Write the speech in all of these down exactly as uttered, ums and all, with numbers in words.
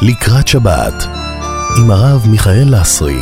לקראת שבת עם הרב מיכאל לסרי.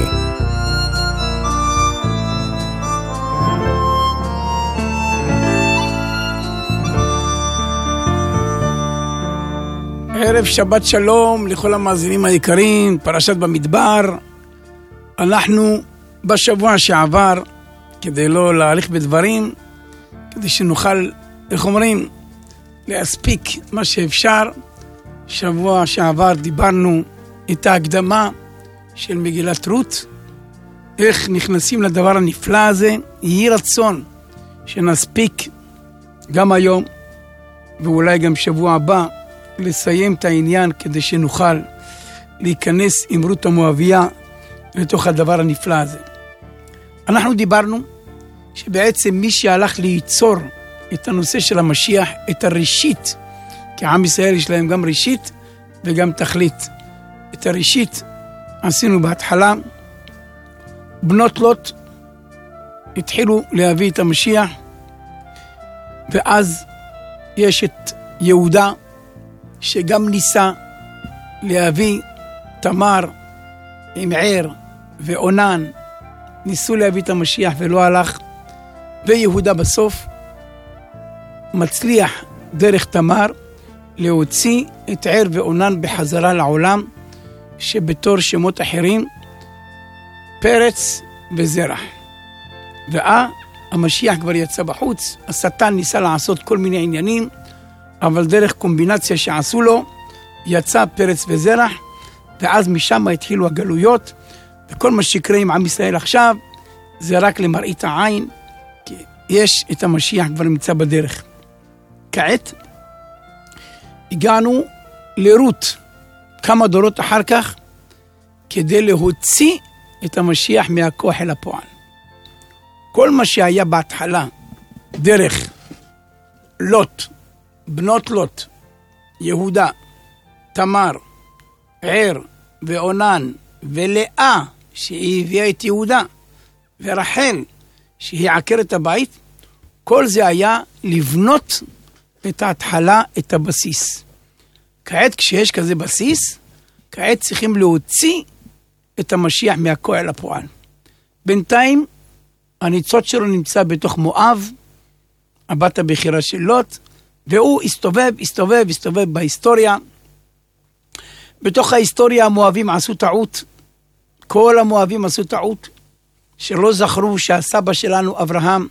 ערב שבת שלום לכל המאזינים היקרים, פרשת במדבר. אנחנו בשבוע שעבר, כדי לא להאריך בדברים, כדי שנוכל, איך אומרים, להספיק מה שאפשר. שבוע שעבר דיברנו את ההקדמה של מגילת רות, איך נכנסים לדבר הנפלא הזה. יהי רצון שנספיק גם היום ואולי גם שבוע הבא לסיים את העניין, כדי שנוכל להיכנס עם רות המואביה לתוך הדבר הנפלא הזה. אנחנו דיברנו שבעצם מי שהלך ליצור את הנושא של המשיח, את הראשית, כי עם ישראל יש להם גם ראשית וגם תכלית. את הראשית עשינו בהתחלה, בנות לוט התחילו להביא את המשיח, ואז יש את יהודה שגם ניסה להביא, תמר עם ער ועונן ניסו להביא את המשיח ולא הלך, ויהודה בסוף מצליח דרך תמר להוציא את ער ועונן בחזרה לעולם, שבתור שמות אחרים פרץ וזרח. ואה, המשיח כבר יצא בחוץ. השטן ניסה לעשות כל מיני עניינים, אבל דרך קומבינציה שעשו לו יצא פרץ וזרח, ואז משם התחילו הגלויות, וכל מה שיקרה עם עם ישראל עכשיו זה רק למראית העין, כי יש את המשיח כבר נמצא בדרך. כעת הגענו לרות כמה דורות אחר כך, כדי להוציא את המשיח מהכוח אל הפועל. כל מה שהיה בהתחלה דרך לוט, בנות לוט, יהודה, תמר, ער ועונן ולאה שהיא הביאה את יהודה, ורחל שהיא עקרת הבית, כל זה היה לבנות את ההתחלה, את הבסיס. כעת כשיש כזה בסיס, כעת צריכים להוציא את המשיח מהכוח אל הפועל. בינתיים הניצוץ שלו נמצא בתוך מואב, הבת הבכירה של לוט, והוא הסתובב, הסתובב, הסתובב בהיסטוריה. בתוך ההיסטוריה המואבים עשו טעות. כל המואבים עשו טעות, שלא זכרו שהסבא שלנו אברהם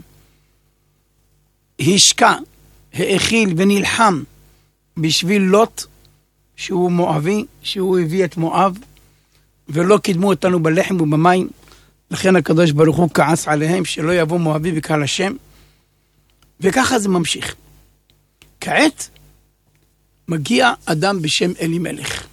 השקע, האכיל ונלחם בשביל לוט, שהוא מואבי, שהוא הביא את מואב, ולא קידמו אותנו בלחם ובמים. לכן הקדוש ברוך הוא כעס עליהם שלא יבוא מואבי בקהל השם, וככה זה ממשיך. כעת מגיע אדם בשם אלימלך.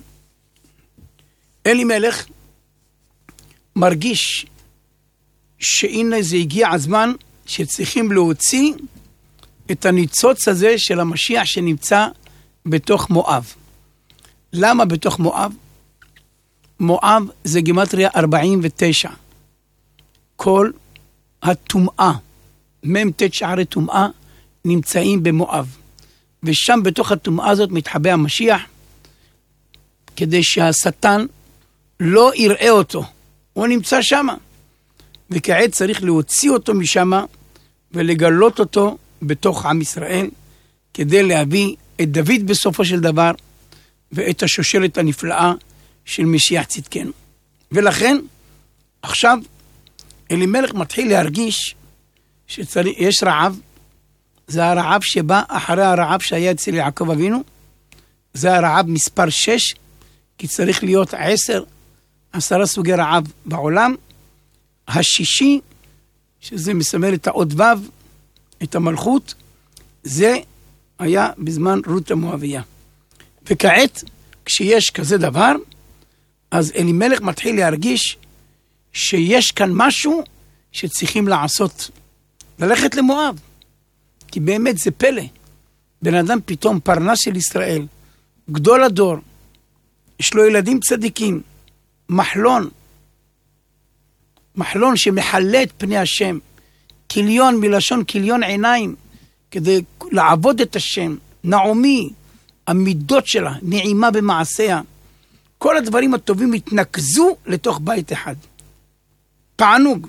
אלימלך מרגיש שהנה זה הגיע הזמן שצריכים להוציא את הניצוץ הזה של המשיח שנמצא בתוך מואב. למה בתוך מואב? מואב זה גימטריה ארבעים ותשע. כל הטומאה, ממתת שערי טומאה, נמצאים במואב. ושם בתוך הטומאה הזאת מתחבא המשיח, כדי שהשטן לא יראה אותו. הוא נמצא שם. וכעת צריך להוציא אותו משם ולגלות אותו בתוך עם ישראל, כדי להביא את דוד בסופו של דבר, ואת השושלת הנפלאה של משיח צדקנו. ולכן עכשיו אלימלך מתחיל להרגיש שיש רעב. זה הרעב שבא אחרי הרעב שהיה אצל יעקב אבינו. זה הרעב מספר שש, כי צריך להיות עשר, עשרה סוגי רעב בעולם. השישי, שזה מסמל את האות ו', את המלכות, זה היה בזמן רות המואביה. וכעת, כשיש כזה דבר, אז אלימלך מתחיל להרגיש שיש כאן משהו שצריכים לעשות. ללכת למואב. כי באמת זה פלא. בן אדם פתאום פרנס של ישראל, גדול הדור, יש לו ילדים צדיקים, מחלון, מחלון שמחלה את פני השם, כליון מלשון כליון עיניים, כדי לעבוד את השם, נעמי, המידות שלה, נעימה במעשיה, כל הדברים הטובים התנקזו לתוך בית אחד. תענוג.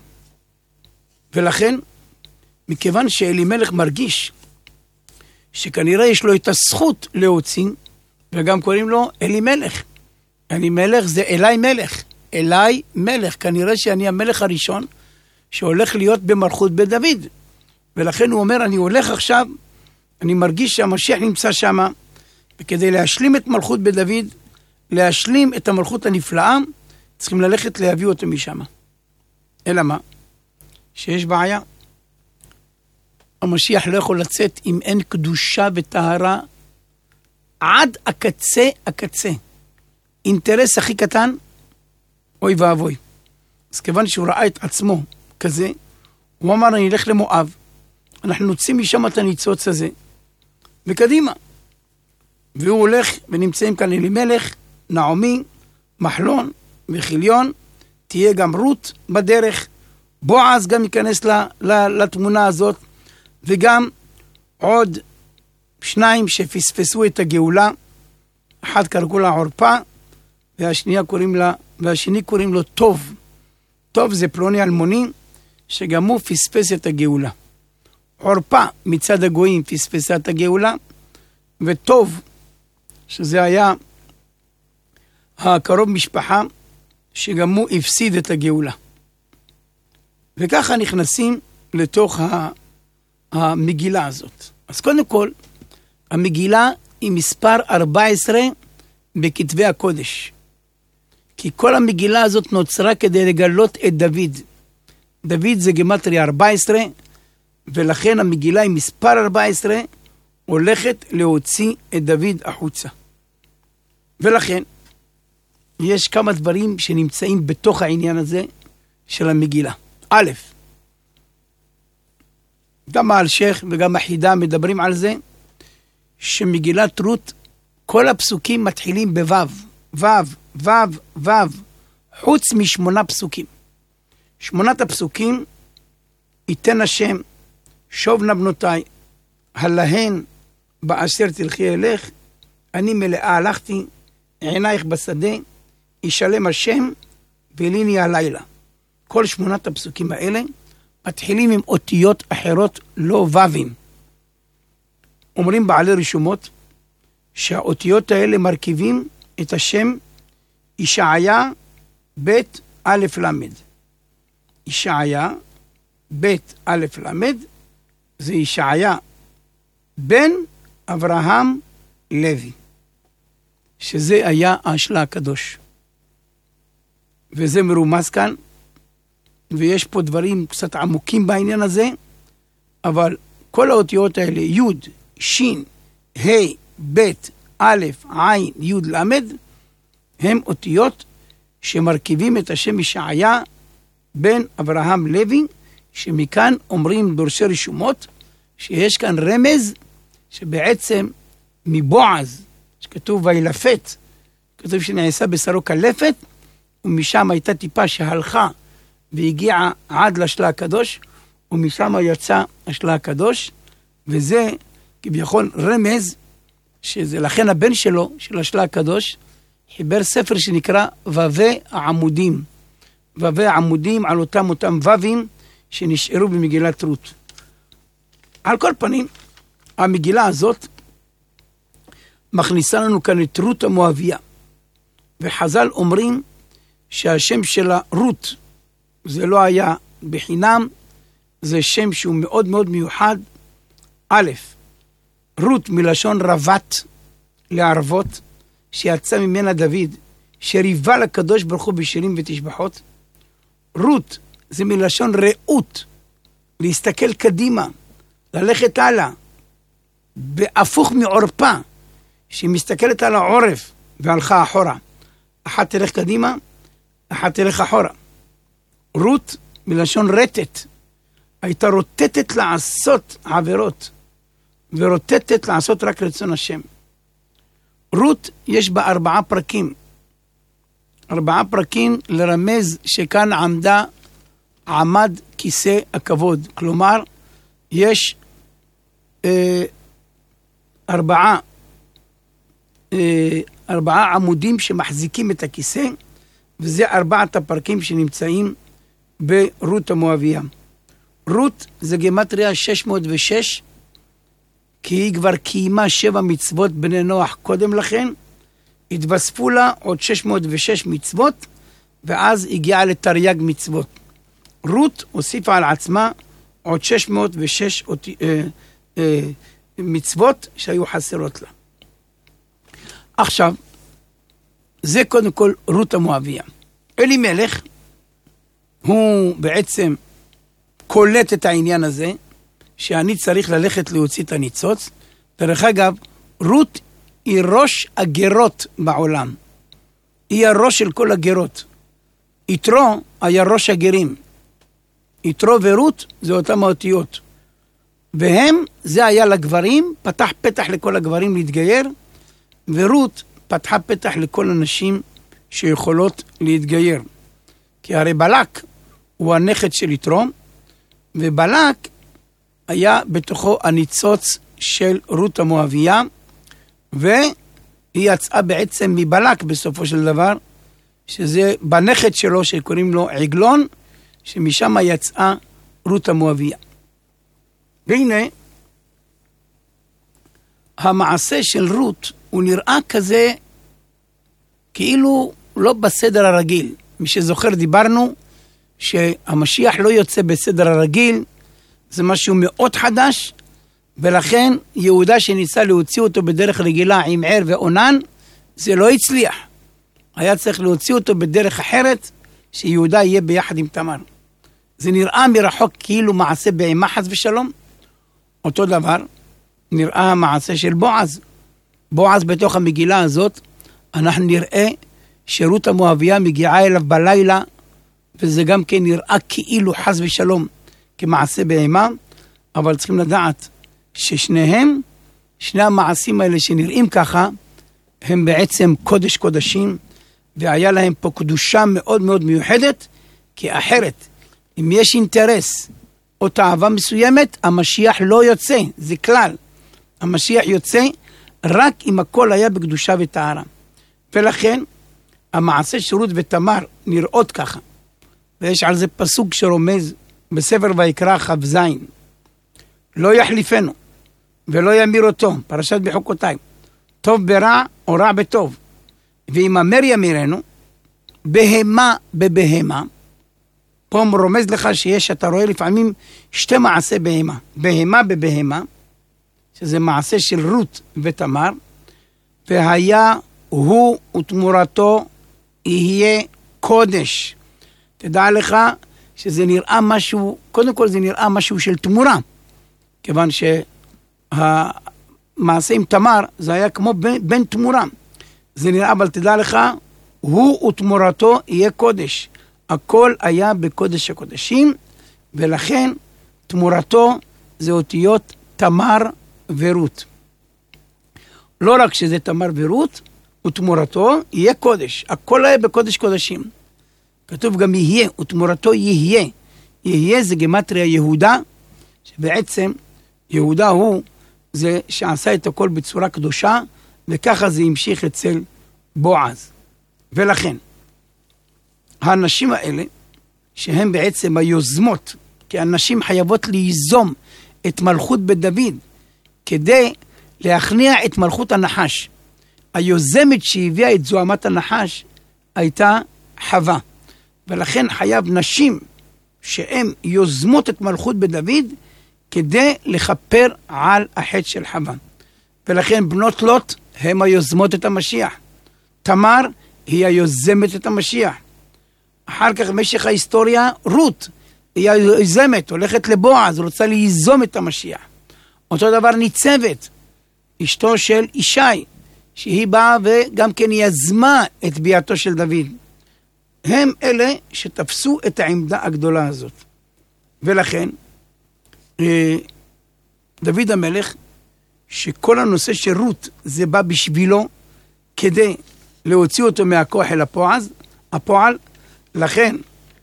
ולכן, מכיוון שאלימלך מרגיש שכנראה יש לו את הזכות להוציא, וגם קוראים לו אלימלך. אלימלך זה אלי מלך. אלי מלך. כנראה שאני המלך הראשון שהולך להיות במלכות בית דוד. ולכן הוא אומר, אני הולך עכשיו, אני מרגיש שהמשיח נמצא שם, וכדי להשלים את מלכות בית דוד, להשלים את המלכות הנפלאה, צריכים ללכת להביא אותו משם. אלא מה? שיש בעיה. המשיח לא יכול לצאת אם אין קדושה וטהרה עד הקצה הקצה. אינטרס הכי קטן, אוי ואבוי. אז כיוון שהוא ראה את עצמו כזה, הוא אמר, אני אלך למואב, אנחנו נוציא משם את הניצוץ הזה, וקדימה. והוא הולך, ונמצאים כאן אלימלך, נעמי, מחלון וחיליון, תהיה גם רות בדרך, בועז גם ייכנס ל, ל, לתמונה הזאת, וגם עוד שניים שפספסו את הגאולה, אחד קראו לה עורפה, והשנייה קוראים לה, והשני קוראים לו טוב. טוב זה פלוני אלמוני, שגם הוא פספס את הגאולה. עורפה מצד הגויים פספסה את הגאולה, וטוב, שזה היה הקרוב משפחה, שגם הוא הפסיד את הגאולה. וככה נכנסים לתוך המגילה הזאת. אז קודם כל, המגילה היא מספר ארבע עשרה בכתבי הקודש. כי כל המגילה הזאת נוצרה כדי לגלות את דוד. דוד זה גמטריה ארבע עשרה, ולכן המגילה היא מספר ארבע עשרה, הולכת להוציא את דוד החוצה. ולכן, יש כמה דברים שנמצאים בתוך העניין הזה של המגילה. א', גם האלשיך וגם החידה מדברים על זה, שמגילת רות, כל הפסוקים מתחילים בוו, וו, וו, וו, חוץ משמונה פסוקים. שמונת הפסוקים, ייתן השם, שוב נא בנותיי, הלהן באשר תלכי אלך, אני מלאה הלכתי, עינייך בשדה, ישלם השם, וליני הלילה. כל שמונת הפסוקים האלה, מתחילים עם אותיות אחרות לא וווים. אומרים בעלי רשומות, שהאותיות האלה מרכיבים את השם ישעיה בית א' למד. ישעיה בית א' למד, זה ישעיה בן אברהם לוי, שזה היה השלה הקדוש. וזה מרומז כאן, ויש פה דברים קצת עמוקים בעניין הזה, אבל כל האותיות האלה, י', ש', ה', ב', א', ע', י', למד, הם אותיות שמרכיבים את השם ישעיה בן אברהם לוי, שמכאן אומרים דורשי רשומות, שיש כאן רמז שבעצם מבועז, שכתוב וילפת, כתוב שנעשה בשרו כלפת, ומשם הייתה טיפה שהלכה והגיעה עד לשלה הקדוש, ומשם יצא השלה הקדוש, וזה כביכול רמז, שזה לכן הבן שלו, של השלה הקדוש, חיבר ספר שנקרא ווי העמודים. ווי העמודים על אותם אותם ווים שנשארו במגילת רות. על כל פנים, המגילה הזאת מכניסה לנו כאן את רות המואביה. וחז"ל אומרים שהשם שלה רות, זה לא היה בחינם, זה שם שהוא מאוד מאוד מיוחד. א', רות מלשון רבת, לערבות, שיצא ממנה דוד, שריבה לקדוש ברוך הוא בשירים ותשבחות. רות זה מלשון ראות, להסתכל קדימה, ללכת הלאה, בהפוך מעורפה, שהיא מסתכלת על העורף והלכה אחורה. אחת תלך קדימה, אחת תלך אחורה. רות מלשון רטט, הייתה רוטטת לעשות עבירות, ורוטטת לעשות רק רצון השם. רות יש בה ארבעה פרקים, ארבעה פרקים לרמז שכאן עמדה, עמד כיסא הכבוד. כלומר, יש אה, ארבעה אה, ארבעה עמודים שמחזיקים את הכיסא, וזה ארבעת הפרקים שנמצאים ברות המואביה. רות זה גמטריה שש מאות ושש, כי היא כבר קיימה שבע מצוות בני נוח קודם לכן, התווספו לה עוד שש מאות ושש מצוות, ואז הגיעה לתרי"ג מצוות. רות הוסיפה על עצמה עוד שש מאות ושש אה, אה, מצוות שהיו חסרות לה. עכשיו, זה קודם כל רות המואביה. אלימלך, הוא בעצם קולט את העניין הזה, שאני צריך ללכת להוציא את הניצוץ. דרך אגב, רות היא ראש הגרות בעולם. היא הראש של כל הגרות. יתרו היה ראש הגרים. יתרו ורות זה אותם האותיות. והם, זה היה לגברים, פתח פתח לכל הגברים להתגייר, ורות פתחה פתח לכל הנשים שיכולות להתגייר. כי הרי בלק הוא הנכד של יתרו, ובלק היה בתוכו הניצוץ של רות המואביה, והיא יצאה בעצם מבלק בסופו של דבר, שזה בנכד שלו שקוראים לו עגלון, שמשם יצאה רות המואביה. והנה, המעשה של רות הוא נראה כזה כאילו לא בסדר הרגיל. מי שזוכר דיברנו שהמשיח לא יוצא בסדר הרגיל, זה משהו מאוד חדש, ולכן יהודה שניסה להוציא אותו בדרך רגילה עם ער ועונן, זה לא הצליח. היה צריך להוציא אותו בדרך אחרת, שיהודה יהיה ביחד עם תמר. זה נראה מרחוק כאילו מעשה בהמה חס ושלום. אותו דבר נראה המעשה של בועז. בועז בתוך המגילה הזאת, אנחנו נראה שרות המואביה מגיעה אליו בלילה, וזה גם כן נראה כאילו חס ושלום כמעשה בהמה, אבל צריכים לדעת ששניהם, שני המעשים האלה שנראים ככה, הם בעצם קודש קודשים, והיה להם פה קדושה מאוד מאוד מיוחדת, כי אחרת, אם יש אינטרס או תאווה מסוימת, המשיח לא יוצא, זה כלל. המשיח יוצא רק אם הכל היה בקדושה וטהרה. ולכן, המעשה של רות ותמר נראות ככה. ויש על זה פסוק שרומז בספר ויקרא כ"ז. לא יחליפנו ולא ימיר אותו, פרשת בחוקותיי. טוב ברע או רע בטוב. ואם אמר ימירנו, בהמה בבהמה, פה רומז לך שיש, אתה רואה לפעמים שתי מעשה בהמה. בהמה בבהמה, שזה מעשה של רות ותמר, והיה הוא ותמורתו יהיה קודש. תדע לך שזה נראה משהו, קודם כל זה נראה משהו של תמורה, כיוון שהמעשה עם תמר זה היה כמו בן, בן תמורה. זה נראה, אבל תדע לך, הוא ותמורתו יהיה קודש. הכל היה בקודש הקודשים, ולכן תמורתו זה אותיות תמר ורות. לא רק שזה תמר ורות, ותמורתו יהיה קודש. הכל היה בקודש קודשים. כתוב גם יהיה, ותמורתו יהיה. יהיה זה גמטריה יהודה, שבעצם יהודה הוא זה שעשה את הכל בצורה קדושה, וככה זה המשיך אצל בועז. ולכן, האנשים האלה, שהם בעצם היוזמות, כי הנשים חייבות ליזום את מלכות בית דוד, כדי להכניע את מלכות הנחש. היוזמת שהביאה את זוהמת הנחש, הייתה חווה. ולכן חייב נשים שהן יוזמות את מלכות בית דוד, כדי לכפר על החטא של חווה. ולכן בנות לוט הן היוזמות את המשיח. תמר היא היוזמת את המשיח. אחר כך במשך ההיסטוריה, רות היא היוזמת, הולכת לבועז, רוצה ליזום את המשיח. אותו דבר ניצבת, אשתו של ישי, שהיא באה וגם כן יזמה את ביאתו של דוד. הם אלה שתפסו את העמדה הגדולה הזאת. ולכן, דוד המלך, שכל הנושא של רות זה בא בשבילו, כדי להוציא אותו מהכוח אל הפועל, הפועל, לכן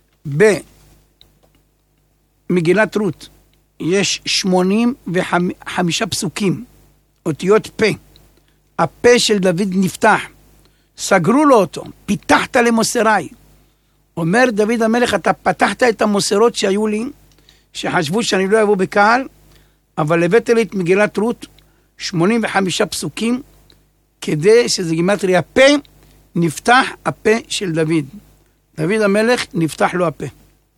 במגילת רות יש שמונים וחמישה פסוקים, אותיות פה, הפה של דוד נפתח, סגרו לו אותו, פיתחת למוסריי. אומר דוד המלך, אתה פתחת את המוסרות שהיו לי, שחשבו שאני לא אבוא בקהל, אבל הבאת לי את מגילת רות, שמונים וחמישה פסוקים, כדי שזה גימטרי הפה, נפתח הפה של דוד. דוד המלך נפתח לו הפה.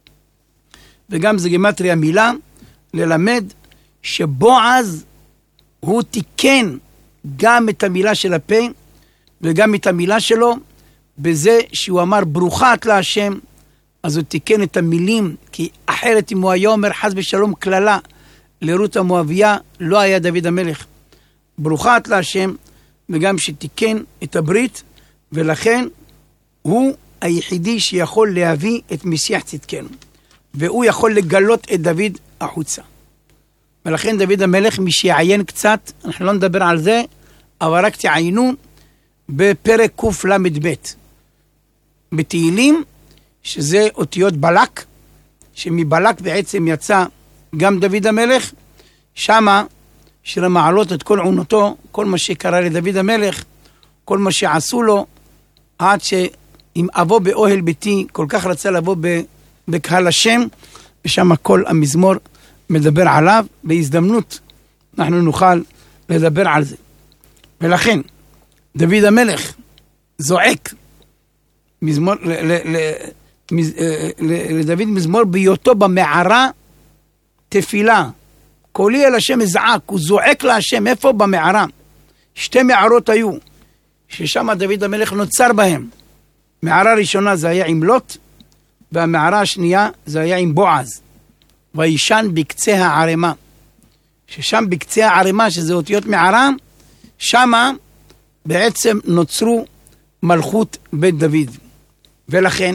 וגם זה גימטרי המילה, ללמד שבועז הוא תיקן גם את המילה של הפה, וגם את המילה שלו, בזה שהוא אמר ברוכה את להשם, אז הוא תיקן את המילים, כי אחרת אם הוא היה אומר חס ושלום כללה לרות המואביה, לא היה דוד המלך. ברוכה את להשם, וגם שתיקן את הברית, ולכן הוא היחידי שיכול להביא את משיח צדקנו, והוא יכול לגלות את דוד החוצה. ולכן דוד המלך, מי שיעיין קצת, אנחנו לא נדבר על זה, אבל רק תעיינו בפרק קוף למד ב' בתהילים, שזה אותיות בלק, שמבלק בעצם יצא גם דוד המלך, שמה של המעלות את כל עונותו, כל מה שקרה לדוד המלך, כל מה שעשו לו, עד שאם אבוא באוהל ביתי, כל כך רצה לבוא בקהל השם, ושם כל המזמור מדבר עליו, בהזדמנות אנחנו נוכל לדבר על זה. ולכן, דוד המלך זועק מזמור, ל, ל, ל, מז, ל, לדוד מזמור בהיותו במערה תפילה. קולי אל השם אזעק, הוא זועק להשם. איפה? במערה. שתי מערות היו, ששם דוד המלך נוצר בהם. מערה ראשונה זה היה עם לוט, והמערה השנייה זה היה עם בועז. וישן בקצה הערימה. ששם בקצה הערימה, שזה אותיות מערה, שמה בעצם נוצרו מלכות בית דוד. ולכן,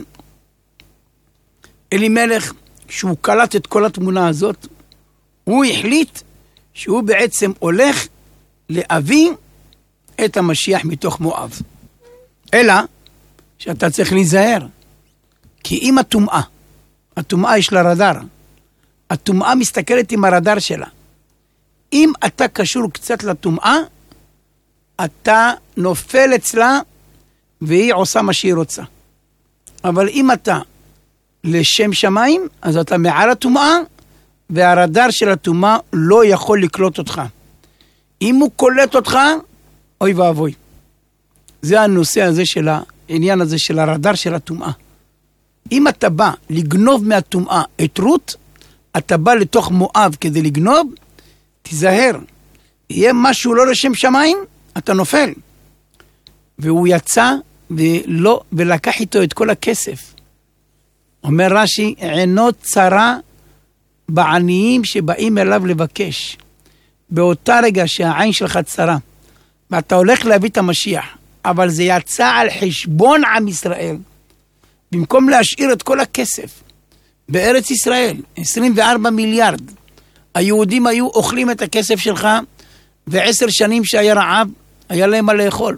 אלימלך, שהוא קלט את כל התמונה הזאת, הוא החליט שהוא בעצם הולך להביא את המשיח מתוך מואב. אלא שאתה צריך להיזהר, כי אם הטומאה, הטומאה יש לה רדאר, הטומאה מסתכלת עם הרדאר שלה. אם אתה קשור קצת לטומאה, אתה נופל אצלה והיא עושה מה שהיא רוצה. אבל אם אתה לשם שמיים, אז אתה מעל הטומאה, והרדאר של הטומאה לא יכול לקלוט אותך. אם הוא קולט אותך, אוי ואבוי. זה הנושא הזה של העניין הזה של הרדאר של הטומאה. אם אתה בא לגנוב מהטומאה את רות, אתה בא לתוך מואב כדי לגנוב, תיזהר. יהיה משהו לא לשם שמיים, אתה נופל. והוא יצא ולא, ולקח איתו את כל הכסף. אומר רש"י, עינו צרה בעניים שבאים אליו לבקש. באותה רגע שהעין שלך צרה, ואתה הולך להביא את המשיח, אבל זה יצא על חשבון עם ישראל, במקום להשאיר את כל הכסף בארץ ישראל, עשרים וארבעה מיליארד, היהודים היו אוכלים את הכסף שלך, ועשר שנים שהיה רעב, היה להם מה לאכול.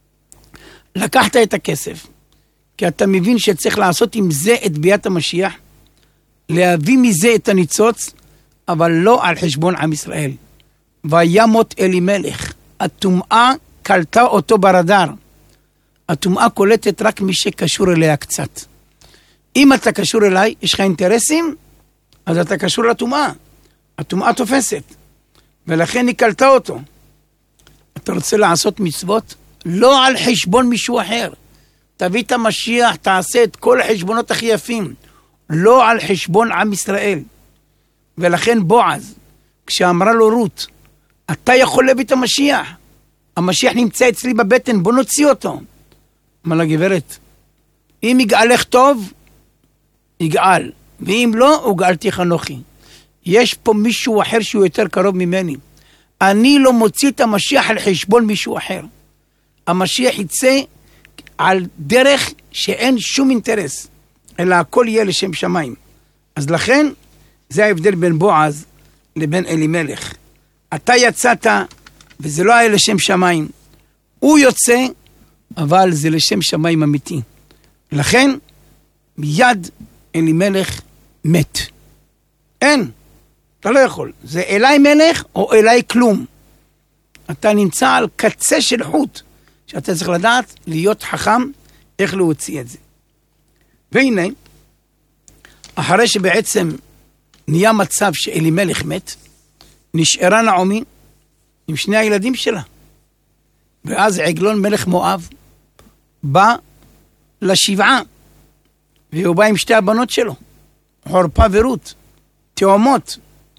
לקחת את הכסף, כי אתה מבין שצריך לעשות עם זה את ביאת המשיח, להביא מזה את הניצוץ, אבל לא על חשבון עם ישראל. וימות אלימלך, הטומאה קלטה אותו ברדאר. הטומאה קולטת רק מי שקשור אליה קצת. אם אתה קשור אליי, יש לך אינטרסים, אז אתה קשור לטומאה. הטומאה תופסת, ולכן היא קלטה אותו. אתה רוצה לעשות מצוות? לא על חשבון מישהו אחר. תביא את המשיח, תעשה את כל החשבונות הכי יפים. לא על חשבון עם ישראל. ולכן בועז, כשאמרה לו רות, אתה יכול להביא את המשיח. המשיח נמצא אצלי בבטן, בוא נוציא אותו. אמר לה, גברת, אם יגאלך טוב, יגאל. ואם לא, הוא גאלתי חנוכי. יש פה מישהו אחר שהוא יותר קרוב ממני. אני לא מוציא את המשיח על חשבון מישהו אחר. המשיח יצא על דרך שאין שום אינטרס, אלא הכל יהיה לשם שמיים. אז לכן, זה ההבדל בין בועז לבין אלימלך. אתה יצאת, וזה לא היה לשם שמיים. הוא יוצא, אבל זה לשם שמיים אמיתי. לכן, מיד אלימלך מת. אין, אתה לא יכול. זה אליי מלך או אליי כלום. אתה נמצא על קצה של חוט, שאתה צריך לדעת להיות חכם איך להוציא את זה. והנה, אחרי שבעצם נהיה מצב שאלימלך מת, נשארה נעמי עם שני הילדים שלה. ואז עגלון מלך מואב בא לשבעה, והוא בא עם שתי הבנות שלו, חורפה ורות, תאומות.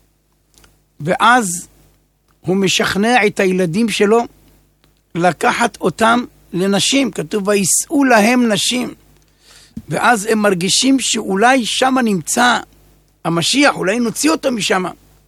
ואז הוא משכנע את הילדים שלו לקחת אותם לנשים, כתוב וישאו להם נשים. ואז הם מרגישים שאולי שם נמצא המשיח, אולי נוציא אותו משם.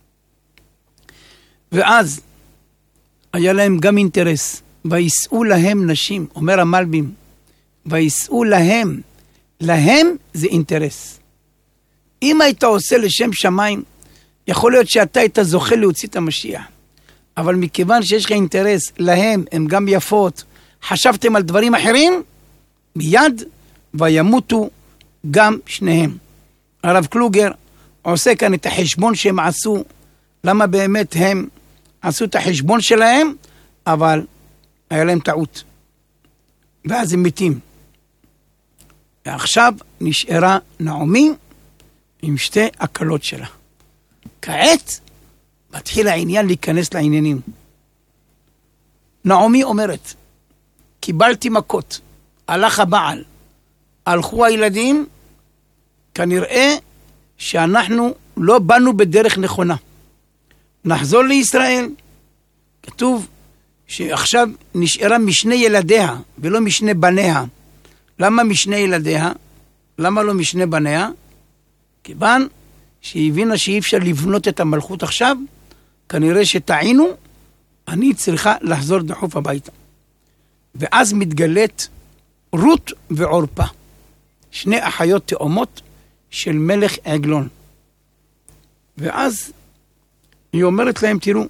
ואז היה להם גם אינטרס, וישאו להם נשים, אומר המלבים, וישאו להם, להם זה אינטרס. אם היית עושה לשם שמיים, יכול להיות שאתה היית זוכה להוציא את המשיח. אבל מכיוון שיש לך אינטרס, להם, הם גם יפות, חשבתם על דברים אחרים, מיד וימותו גם שניהם. הרב קלוגר עושה כאן את החשבון שהם עשו, למה באמת הם עשו את החשבון שלהם, אבל היה להם טעות. ואז הם מתים. ועכשיו נשארה נעמי עם שתי הקלות שלה. כעת מתחיל העניין להיכנס לעניינים. נעמי אומרת, קיבלתי מכות, הלך הבעל, הלכו הילדים, כנראה שאנחנו לא באנו בדרך נכונה. נחזור לישראל. כתוב שעכשיו נשארה משני ילדיה ולא משני בניה. למה משני ילדיה? למה לא משני בניה? כיוון שהיא הבינה שאי אפשר לבנות את המלכות עכשיו, כנראה שטעינו, אני צריכה לחזור דחוף הביתה. ואז מתגלית רות ועורפה, שני אחיות תאומות של מלך עגלון. ואז היא אומרת להם, תראו,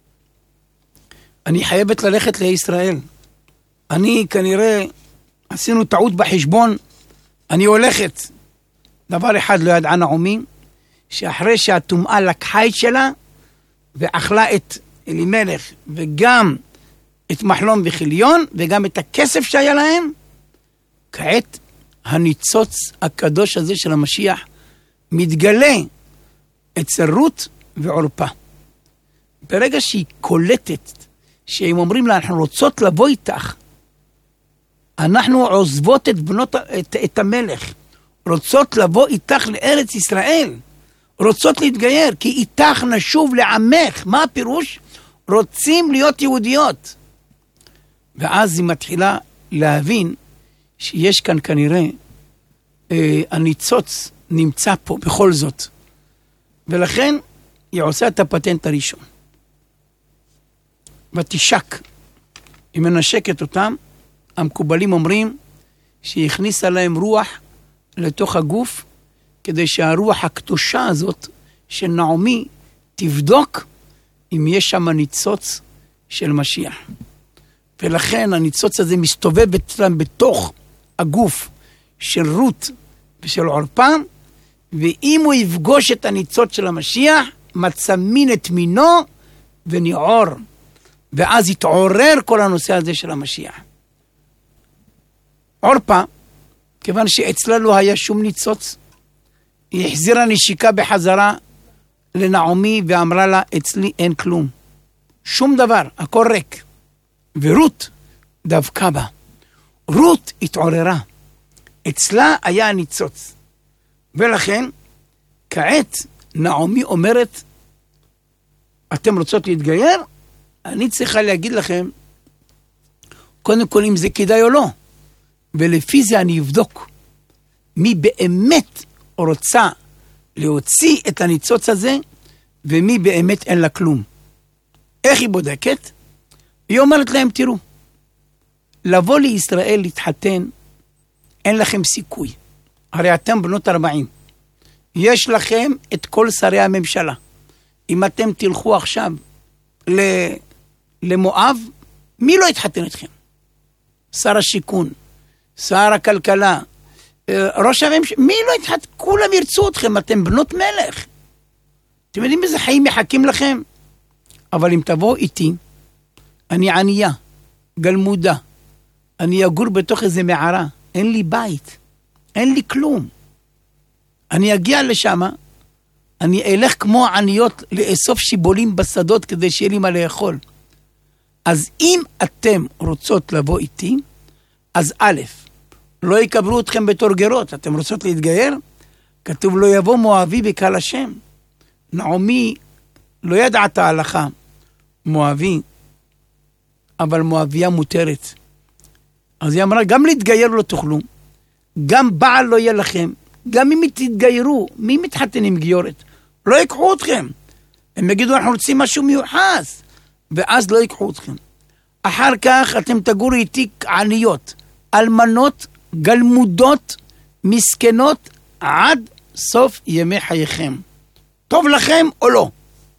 אני חייבת ללכת לישראל. אני כנראה עשינו טעות בחשבון, אני הולכת. דבר אחד לא ידעה נעמי, שאחרי שהטומאה לקחה את שלה, ואכלה את אלימלך, וגם את מחלום וחיליון, וגם את הכסף שהיה להם, כעת הניצוץ הקדוש הזה של המשיח, מתגלה אצל רות ועורפה. ברגע שהיא קולטת, שהם אומרים לה, אנחנו רוצות לבוא איתך, אנחנו עוזבות את בנות, את, את המלך, רוצות לבוא איתך לארץ ישראל, רוצות להתגייר, כי איתך נשוב לעמך. מה הפירוש? רוצים להיות יהודיות. ואז היא מתחילה להבין שיש כאן כנראה אה, הניצוץ נמצא פה בכל זאת. ולכן היא עושה את הפטנט הראשון. ותשק, היא מנשקת אותם, המקובלים אומרים שהיא הכניסה להם רוח לתוך הגוף, כדי שהרוח הקדושה הזאת של נעמי תבדוק אם יש שם ניצוץ של משיח. ולכן הניצוץ הזה מסתובב אצלם בתוך הגוף של רות ושל עורפה, ואם הוא יפגוש את הניצוץ של המשיח, מצא מין את מינו וניעור. ואז יתעורר כל הנושא הזה של המשיח. עורפה, כיוון שאצלה לא היה שום ניצוץ, היא החזירה נשיקה בחזרה לנעמי ואמרה לה, אצלי אין כלום. שום דבר, הכל ריק. ורות דווקא בה. רות התעוררה. אצלה היה הניצוץ. ולכן, כעת נעמי אומרת, אתם רוצות להתגייר? אני צריכה להגיד לכם, קודם כל אם זה כדאי או לא. ולפי זה אני אבדוק מי באמת רוצה להוציא את הניצוץ הזה, ומי באמת אין לה כלום. איך היא בודקת? היא אומרת להם, תראו, לבוא לישראל להתחתן, אין לכם סיכוי. הרי אתם בנות ארבעים. יש לכם את כל שרי הממשלה. אם אתם תלכו עכשיו למואב, מי לא יתחתן אתכם? שר השיכון, שר הכלכלה, ראש הממשלה, מי לא יתחתן? כולם ירצו אתכם, אתם בנות מלך. אתם יודעים איזה חיים מחכים לכם? אבל אם תבואו איתי אני ענייה, גלמודה, אני אגור בתוך איזה מערה, אין לי בית, אין לי כלום. אני אגיע לשם, אני אלך כמו עניות לאסוף שיבולים בשדות כדי שיהיה לי מה לאכול. אז אם אתם רוצות לבוא איתי, אז א', לא יקבלו אתכם בתור גרות, אתם רוצות להתגייר? כתוב לא יבוא מואבי בקהל השם. נעמי לא ידעה את ההלכה, מואבי, אבל מואביה מותרת. אז היא אמרה, גם להתגייר לא תוכלו, גם בעל לא יהיה לכם, גם אם תתגיירו, מי מתחתן עם גיורת? לא יקחו אתכם. הם יגידו, אנחנו רוצים משהו מיוחס, ואז לא יקחו אתכם. אחר כך אתם תגורו איתי עניות, אלמנות, גלמודות, מסכנות, עד סוף ימי חייכם. טוב לכם או לא?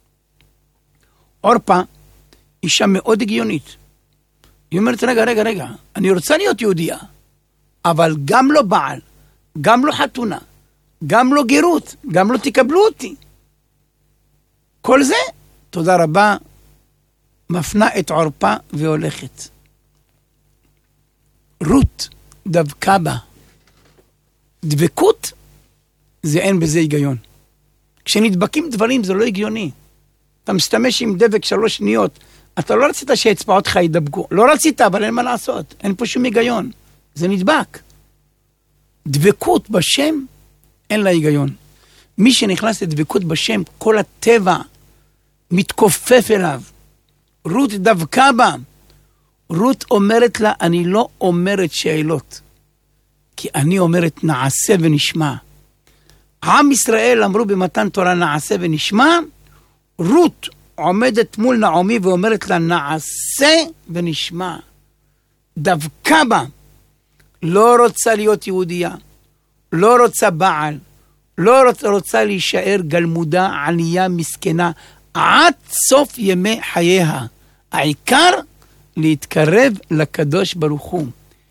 עורפה, אישה מאוד הגיונית. היא אומרת, רגע, רגע, רגע, אני רוצה להיות יהודייה, אבל גם לא בעל, גם לא חתונה, גם לא גירות, גם לא תקבלו אותי. כל זה, תודה רבה, מפנה את עורפה והולכת. רות דבקה בה. דבקות, זה אין בזה היגיון. כשנדבקים דברים זה לא הגיוני. אתה משתמש עם דבק שלוש שניות, אתה לא רצית שהאצבעותיך ידבקו. לא רצית, אבל אין מה לעשות. אין פה שום היגיון. זה נדבק. דבקות בשם, אין לה היגיון. מי שנכנס לדבקות בשם, כל הטבע מתכופף אליו. רות דבקה בה. רות אומרת לה, אני לא אומרת שאלות. כי אני אומרת נעשה ונשמע. עם ישראל אמרו במתן תורה נעשה ונשמע. רות עומדת מול נעמי ואומרת לה נעשה ונשמע. דווקא בה. לא רוצה להיות יהודייה. לא רוצה בעל. לא רוצה, רוצה להישאר גלמודה, ענייה, מסכנה. עד סוף ימי חייה. העיקר להתקרב לקדוש ברוך הוא.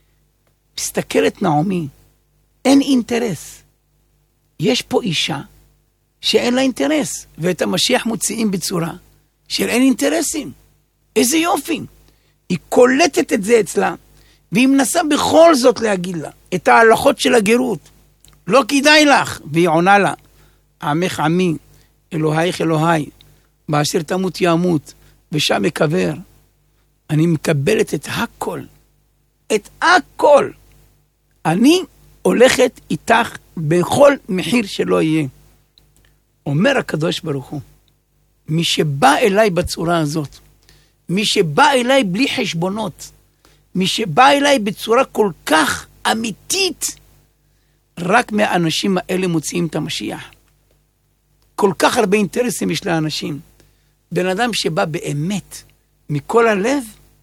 מסתכלת נעמי. אין אינטרס. יש פה אישה שאין לה אינטרס, ואת המשיח מוציאים בצורה של אין אינטרסים. איזה יופי. היא קולטת את זה אצלה, והיא מנסה בכל זאת להגיד לה את ההלכות של הגירות. לא כדאי לך. והיא עונה לה, עמך עמי, אלוהיך אלוהי, באשר תמות ימות, ושם מקבר. אני מקבלת את הכל. את הכל. אני הולכת איתך בכל מחיר שלא יהיה. אומר הקדוש ברוך הוא, מי שבא אליי בצורה הזאת, מי שבא אליי בלי חשבונות, מי שבא אליי בצורה כל כך אמיתית, רק מהאנשים האלה מוציאים את המשיח. כל כך הרבה אינטרסים יש לאנשים. בן אדם שבא באמת, מכל הלב,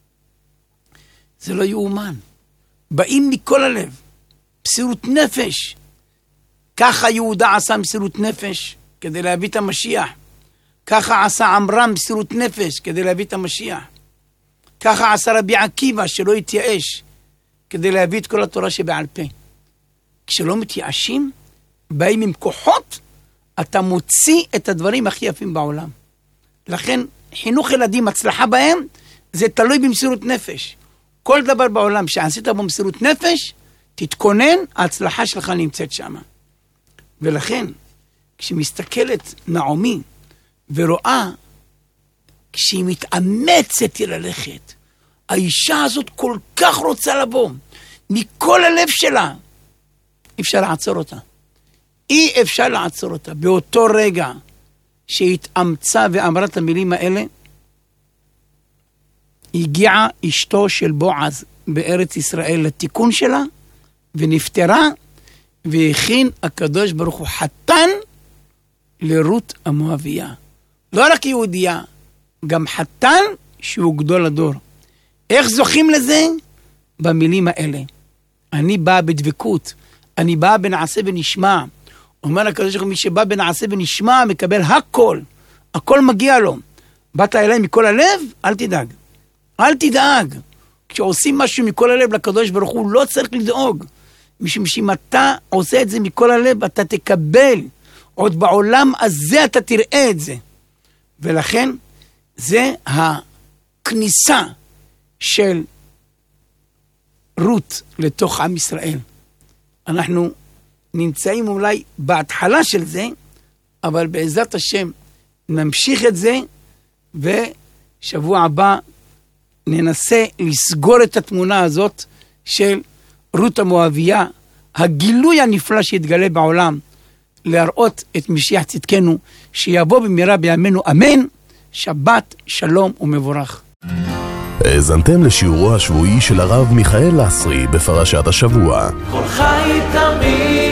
זה לא יאומן. באים מכל הלב. מסירות נפש. ככה יהודה עשה מסירות נפש כדי להביא את המשיח. ככה עשה עמרם מסירות נפש כדי להביא את המשיח. ככה עשה רבי עקיבא שלא התייאש כדי להביא את כל התורה שבעל פה. כשלא מתייאשים, באים עם כוחות, אתה מוציא את הדברים הכי יפים בעולם. לכן חינוך ילדים, הצלחה בהם, זה תלוי במסירות נפש. כל דבר בעולם שעשית בו מסירות נפש, תתכונן, ההצלחה שלך נמצאת שם. ולכן, כשמסתכלת נעמי ורואה, כשהיא מתאמצת ללכת, האישה הזאת כל כך רוצה לבוא, מכל הלב שלה, אי אפשר לעצור אותה. אי אפשר לעצור אותה. באותו רגע שהתאמצה ואמרה את המילים האלה, הגיעה אשתו של בועז בארץ ישראל לתיקון שלה, ונפטרה, והכין הקדוש ברוך הוא חתן לרות המואביה. לא רק יהודייה, גם חתן שהוא גדול הדור. איך זוכים לזה? במילים האלה. אני באה בדבקות, אני באה בנעשה ונשמע. אומר הקדוש ברוך הוא, מי שבא בנעשה ונשמע, מקבל הכל. הכל מגיע לו. באת אליי מכל הלב? אל תדאג. אל תדאג. כשעושים משהו מכל הלב לקדוש ברוך הוא, לא צריך לדאוג. משום שאם אתה עושה את זה מכל הלב, אתה תקבל. עוד בעולם הזה אתה תראה את זה. ולכן, זה הכניסה של רות לתוך עם ישראל. אנחנו נמצאים אולי בהתחלה של זה, אבל בעזרת השם נמשיך את זה, ושבוע הבא ננסה לסגור את התמונה הזאת של רות המואביה, הגילוי הנפלא שהתגלה בעולם, להראות את משיח צדקנו, שיבוא במהרה בימינו, אמן. שבת שלום ומבורך. האזנתם לשיעורו השבועי של הרב מיכאל לסרי בפרשת השבוע. כל חי תמיד